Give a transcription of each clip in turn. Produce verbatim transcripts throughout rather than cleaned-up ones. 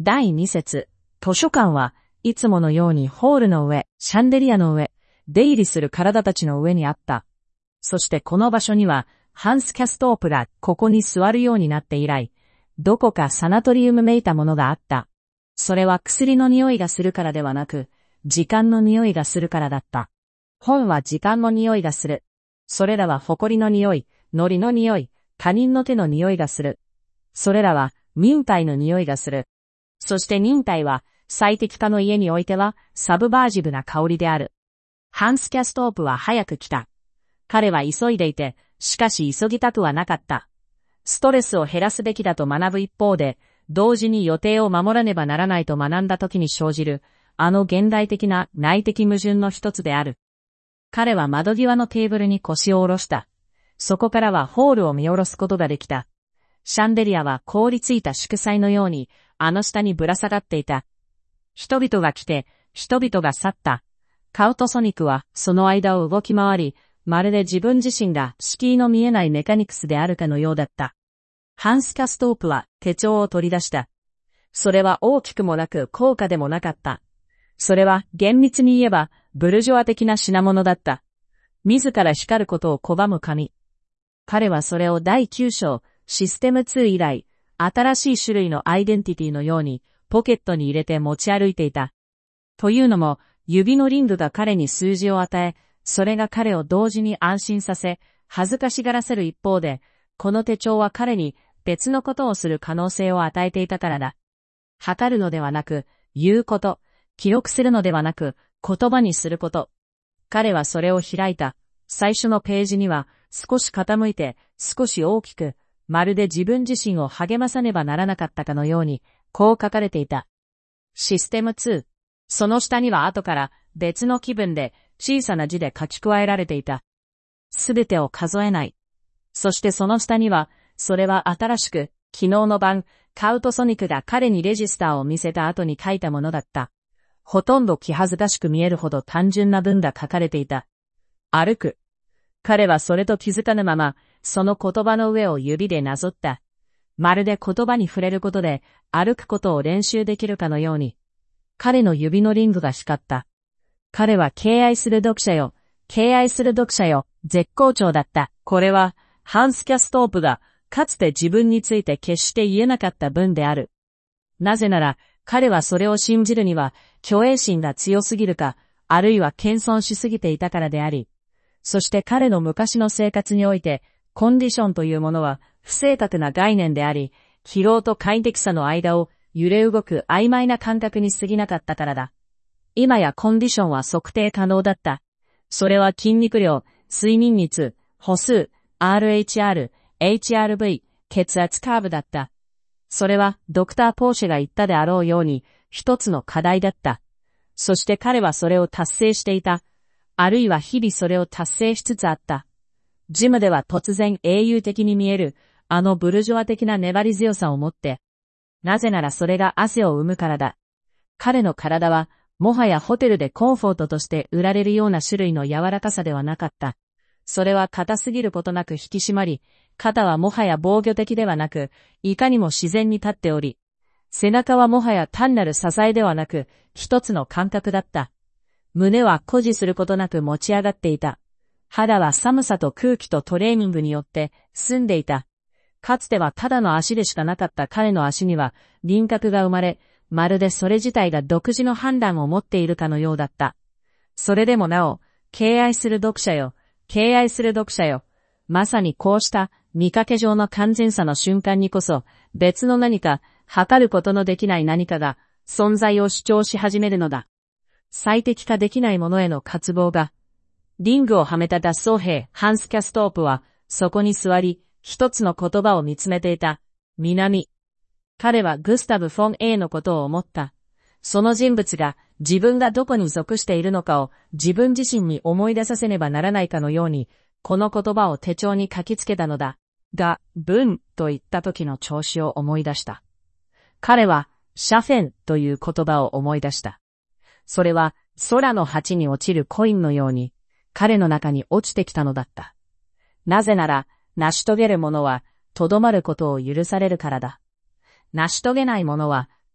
だいに節、図書館はいつものようにホールの上、シャンデリアの上、出入りする体たちの上にあった。そしてこの場所には、ハンス・キャストープがここに座るようになって以来、どこかサナトリウムめいたものがあった。それは薬の匂いがするからではなく、時間の匂いがするからだった。本は時間の匂いがする。それらは埃の匂い、糊の匂い、他人の手の匂いがする。それらは忍耐の匂いがする。そして忍耐は最適化の家においてはサブバージブな香りである。ハンス・キャストープは早く来た。彼は急いでいて、しかし急ぎたくはなかった。ストレスを減らすべきだと学ぶ一方で、同時に予定を守らねばならないと学んだ時に生じる、あの現代的な内的矛盾の一つである。彼は窓際のテーブルに腰を下ろした。そこからはホールを見下ろすことができた。シャンデリアは凍りついた祝祭のように、あの下にぶら下がっていた。人々が来て、人々が去った。カウトソニックはその間を動き回り、まるで自分自身が敷居の見えないメカニクスであるかのようだった。ハンス・キャストープは手帳を取り出した。それは大きくもなく高価でもなかった。それは厳密に言えばブルジョア的な品物だった。自ら光ることを拒む紙。彼はそれをだいきゅう章、システムツー以来、新しい種類のアイデンティティのようにポケットに入れて持ち歩いていた。というのも、指のリングが彼に数字を与え、それが彼を同時に安心させ、恥ずかしがらせる一方で、この手帳は彼に別のことをする可能性を与えていたからだ。測るのではなく、言うこと、記録するのではなく、言葉にすること。彼はそれを開いた。最初のページには、少し傾いて、少し大きく、まるで自分自身を励まさねばならなかったかのように、こう書かれていた。システムツー。その下には後から別の気分で小さな字で書き加えられていた。すべてを数えない。そしてその下には、それは新しく、昨日の晩、カウトソニックが彼にレジスターを見せた後に書いたものだった。ほとんど気恥ずかしく見えるほど単純な文が書かれていた。歩く。彼はそれと気づかぬまま、その言葉の上を指でなぞった。まるで言葉に触れることで、歩くことを練習できるかのように。彼の指のリングが光った。彼は敬愛する読者よ、敬愛する読者よ、絶好調だった。これは、ハンス・キャストープが、かつて自分について決して言えなかった文である。なぜなら、彼はそれを信じるには、虚栄心が強すぎるか、あるいは謙遜しすぎていたからであり、そして彼の昔の生活において、コンディションというものは、不正確な概念であり、疲労と快適さの間を揺れ動く曖昧な感覚に過ぎなかったからだ。今やコンディションは測定可能だった。それは筋肉量、睡眠率、歩数、アールエイチアール、エイチアールブイ、血圧カーブだった。それはドクター・ポーシェが言ったであろうように一つの課題だった。そして彼はそれを達成していた。あるいは日々それを達成しつつあった。ジムでは突然英雄的に見えるあのブルジョア的な粘り強さを持って。なぜならそれが汗を生むからだ。彼の体はもはやホテルでコンフォートとして売られるような種類の柔らかさではなかった。それは硬すぎることなく引き締まり、肩はもはや防御的ではなく、いかにも自然に立っており、背中はもはや単なる支えではなく、一つの感覚だった。胸は誇示することなく持ち上がっていた。肌は寒さと空気とトレーニングによって澄んでいた。かつてはただの足でしかなかった彼の足には輪郭が生まれ、まるでそれ自体が独自の判断を持っているかのようだった。それでもなお、敬愛する読者よ、敬愛する読者よ。まさにこうした見かけ上の完全さの瞬間にこそ、別の何か、測ることのできない何かが存在を主張し始めるのだ。最適化できないものへの渇望が。リングをはめた脱走兵ハンス・キャストープは、そこに座り、一つの言葉を見つめていた。南。彼はグスタブ・フォン・エーのことを思った。その人物が自分がどこに属しているのかを自分自身に思い出させねばならないかのように、この言葉を手帳に書きつけたのだ。が、文と言った時の調子を思い出した。彼は、シャフェンという言葉を思い出した。それは、空の鉢に落ちるコインのように、彼の中に落ちてきたのだった。なぜなら、成し遂げる者は、とどまることを許されるからだ。成し遂げない者は、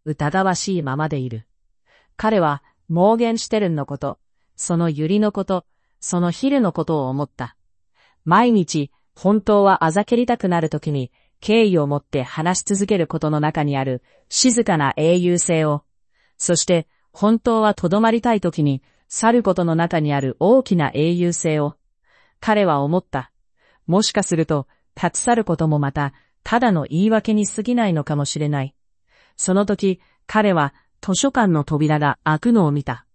疑わしいままでいる。彼は、モーゲンシュテルンのこと、そのユリのこと、そのヒルのことを思った。毎日、本当はあざけりたくなるときに、敬意を持って話し続けることの中にある静かな英雄性を、そして本当はとどまりたいときに去ることの中にある大きな英雄性を、彼は思った。もしかすると、立ち去ることもまた、ただの言い訳に過ぎないのかもしれない。その時、彼は図書館の扉が開くのを見た。